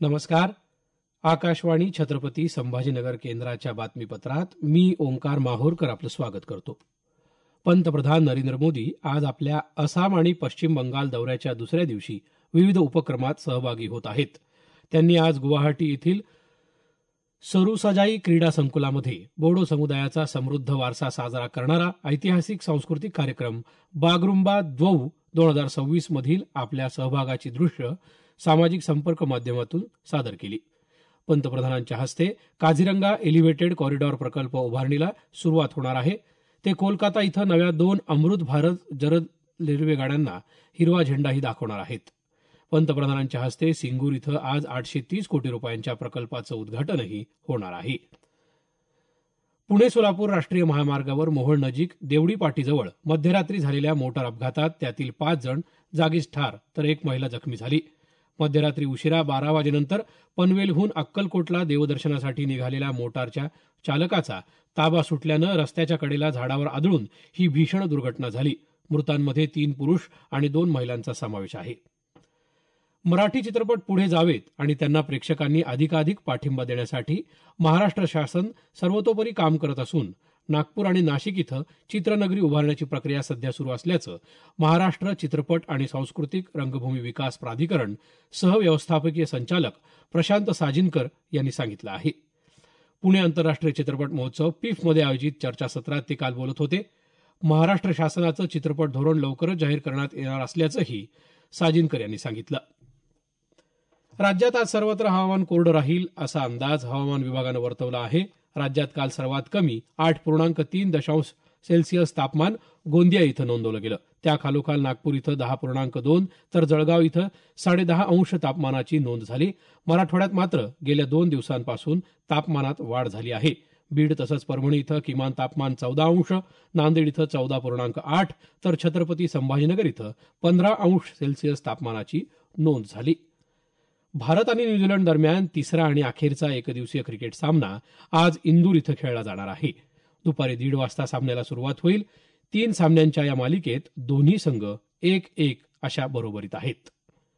नमस्कार. आकाशवाणी छत्रपती संभाजीनगर केंद्राच्या बातमीपत्रात मी ओंकार माहोरकर आपलं स्वागत करतो. पंतप्रधान नरेंद्र मोदी आज आपल्या आसाम आणि पश्चिम बंगाल दौऱ्याच्या दुसऱ्या दिवशी विविध उपक्रमात सहभागी होत आहेत. त्यांनी आज गुवाहाटी येथील सरुसजाई क्रीडा संकुलामध्ये बोडो समुदायाचा समृद्ध वारसा साजरा करणारा ऐतिहासिक सांस्कृतिक कार्यक्रम बागरुंबा द्वौ 2026 मधील आपल्या सहभागाची दृश्य सामाजिक संपर्क माध्यमातून सादर केली. पंतप्रधानांच्या हस्ते काझीरंगा एलिव्हेटेड कॉरिडॉर प्रकल्प उभारणीला सुरुवात होणार आहे. ते कोलकाता इथं नव्या 2 अमृत भारत जलद रेल्वे गाड्यांना हिरवा झेंडाही दाखवणार आहेत. पंतप्रधानांच्या हस्ते सिंगूर इथं आज 830 कोटी रुपयांच्या प्रकल्पाचं उद्घाटनही होणार आहे. पुणे सोलापूर राष्ट्रीय महामार्गावर मोहोळ नजीक देवडी पाटीजवळ मध्यरात्री झालेल्या मोटार अपघातात त्यातील 5 जण जागीच ठार तर 1 महिला जखमी झाली. मध्यरात्री उशिरा 12 वाजेनंतर पनवेलहून अक्कलकोटला देवदर्शनासाठी निघालेल्या मोटारच्या चालकाचा ताबा सुटल्यानं रस्त्याच्या कडेला झाडावर आदळून ही भीषण दुर्घटना झाली. मृतांमध्ये 3 पुरुष आणि 2 महिलांचा समावेश आहे. मराठी चित्रपट पुढे जावेत आणि त्यांना प्रेक्षकांनी अधिकाधिक पाठिंबा देण्यासाठी महाराष्ट्र शासन सर्वतोपरी काम करत असून नागपूर आणि नाशिक इथं चित्रनगरी उभारण्याची प्रक्रिया सध्या सुरू असल्याचं महाराष्ट्र चित्रपट आणि सांस्कृतिक रंगभूमी विकास प्राधिकरण सहव्यवस्थापकीय संचालक प्रशांत साजिनकर यांनी सांगितलं आहे. पुणे आंतरराष्ट्रीय चित्रपट महोत्सव पिफमध्ये आयोजित चर्चासत्रात ते काल बोलत होते. महाराष्ट्र शासनाचं चित्रपट धोरण लवकरच जाहीर करण्यात येणार असल्याचंही साजिनकर यांनी सांगितलं. राज्यात आज सर्वत्र हवामान कोरडं राहील असा अंदाज हवामान विभागानं वर्तवला आहे. राज्यात काल सर्वात कमी 8.3 तापमान गोंदिया इथं नोंदवलं गेलं. त्याखालोखाल नागपूर इथं 10.2 तर जळगाव इथं 10.5 तापमानाची नोंद झाली. मराठवाड्यात मात्र गेल्या 2 दिवसांपासून तापमानात वाढ झाली आहे. बीड तसंच परभणी इथं किमान तापमान 14 नांदेड इथं 14.8 तर छत्रपती संभाजीनगर इथं 15 तापमानाची नोंद झाली. भारत आणि न्यूझीलंड दरम्यान तिसरा आणि अखेरचा एकदिवसीय क्रिकेट सामना आज इंदूर इथं खेळला जाणार आहे. दुपारी 1:30 वाजता सामन्याला सुरुवात होईल. 3 सामन्यांच्या या मालिकेत दोन्ही संघ 1-1 अशा बरोबरीत आहेत.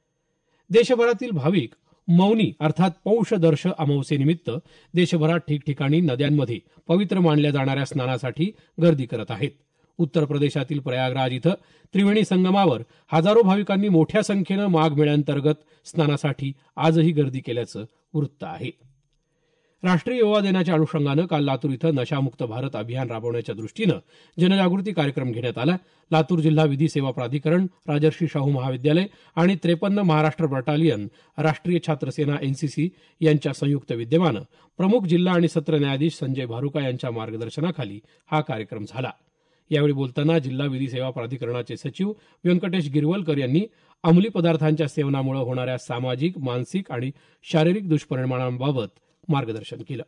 देशभरातील भाविक मौनी अर्थात पौष दर्श अमावस्येनिमित्त देशभरात ठिकठिकाणी नद्यांमध्ये पवित्र मानल्या जाणाऱ्या स्नानासाठी गर्दी करत आहेत. उत्तर प्रदेशातील प्रयागराज इथं त्रिवेणी संगमावर हजारो भाविकांनी मोठ्या संख्येनं माघ मेळ्यांतर्गत स्नानासाठी आजही गर्दी केल्याचं वृत्त आहे. राष्ट्रीय युवा दिनाच्या अनुषंगानं काल लातूर इथं नशामुक्त भारत अभियान राबवण्याच्या दृष्टीनं जनजागृती कार्यक्रम घेण्यात आला. लातूर जिल्हा विधी सेवा प्राधिकरण, राजर्षी शाहू महाविद्यालय आणि 53 महाराष्ट्र बटालियन, राष्ट्रीय छात्र सेना एनसीसी यांच्या संयुक्त विद्यमानं प्रमुख जिल्हा आणि सत्र न्यायाधीश संजय भारुका यांच्या मार्गदर्शनाखाली हा कार्यक्रम झाला. यावेळी बोलताना जिल्हा विधी सेवा प्राधिकरणाचे सचिव व्यंकटेश गिरवलकर यांनी अंमली पदार्थांच्या सेवनामुळे होणाऱ्या सामाजिक, मानसिक आणि शारीरिक दुष्परिणामांबाबत मार्गदर्शन केलं.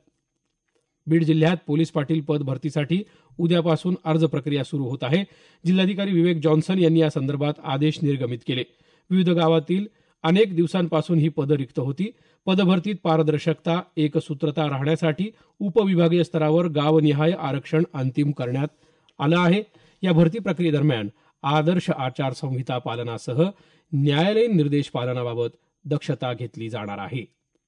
बीड जिल्ह्यात पोलीस पाटील पद भरतीसाठी उद्यापासून अर्ज प्रक्रिया सुरू होत आहे. जिल्हाधिकारी विवेक जॉन्सन यांनी या संदर्भात आदेश निर्गमित केले. विविध गावातील अनेक दिवसांपासून ही पदं रिक्त होती. पदभरतीत पारदर्शकता, एकसूत्रता राहण्यासाठी उपविभागीय स्तरावर गावनिहाय आरक्षण अंतिम करण्यात आलं आहे. या भरती प्रक्रियेदरम्यान आदर्श आचारसंहिता पालनासह न्यायालयीन निर्देश पालनाबाबत दक्षता घेतली जाणार आहे.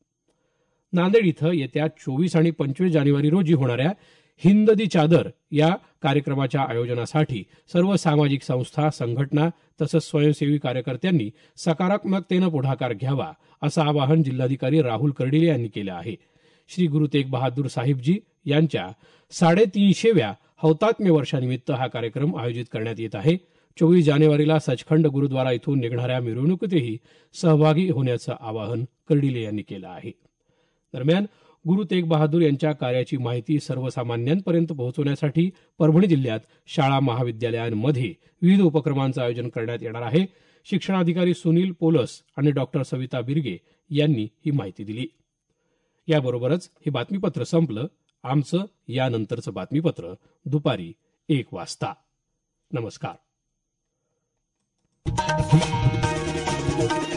नांदेड इथं येत्या 24 आणि 25 जानेवारी रोजी होणाऱ्या हिंद दी चादर या कार्यक्रमाच्या आयोजनासाठी सर्व सामाजिक संस्था, संघटना तसंच स्वयंसेवी कार्यकर्त्यांनी सकारात्मकतेनं पुढाकार घ्यावा असं आवाहन जिल्हाधिकारी राहुल कर्डिले यांनी केलं आहे. श्री गुरु तेग बहादूर साहिबजी यांच्या 350व्या हौतात्म्य वर्षानिमित्त हा कार्यक्रम आयोजित करण्यात येत आहे. 24 जानेवारीला सचखंड गुरुद्वारा इथून निघणाऱ्या मिरवणुकीतही सहभागी होण्याचं आवाहन कर्डिले यांनी केलं आहे. दरम्यान गुरु तेग बहादूर यांच्या कार्याची माहिती सर्वसामान्यांपर्यंत पोहोचवण्यासाठी परभणी जिल्ह्यात शाळा महाविद्यालयांमध्ये विविध उपक्रमांचं आयोजन करण्यात येणार आहे. शिक्षणाधिकारी सुनील पोलस आणि डॉक्टर सविता बिर्गे यांनी ही माहिती दिली. याबरोबरच हे बातमीपत्र संपलं. आमचं यानंतरचं बातमीपत्र दुपारी 1 वाजता. नमस्कार.